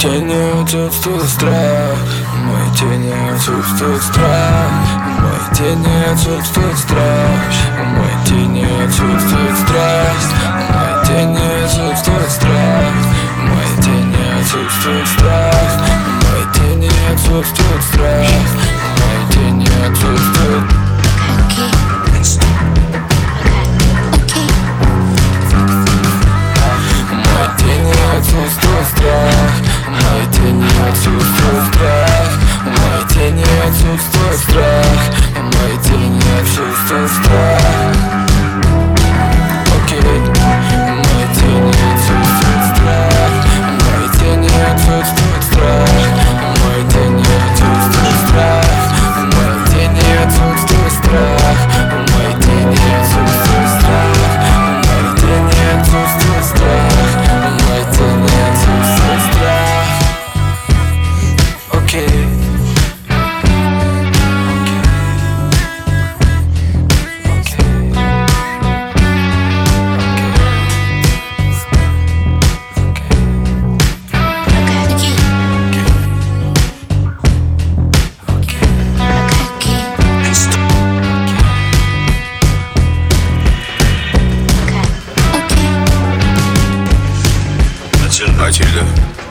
тени отсутствует страх, в моей тени отсутствует страх, в моей тени отсутствует страх, в моей тени отсутствует страх, в моей тени отсутствует страх, в моей тени отсутствует страх, в моей тени отсутствует страх, в моей тени отсутствует. Отсутствует страх, в моей тени отсутствует страх, в моей тени отсутствует страх, в моей тени отсутствует страх. Окей, в моей тени отсутствует страх, в моей тени отсутствует страх, в моей тени отсутствует страх, в моей тени отсутствует страх, в моей тени отсутствует страх, в моей тени отсутствует страх. Матильда.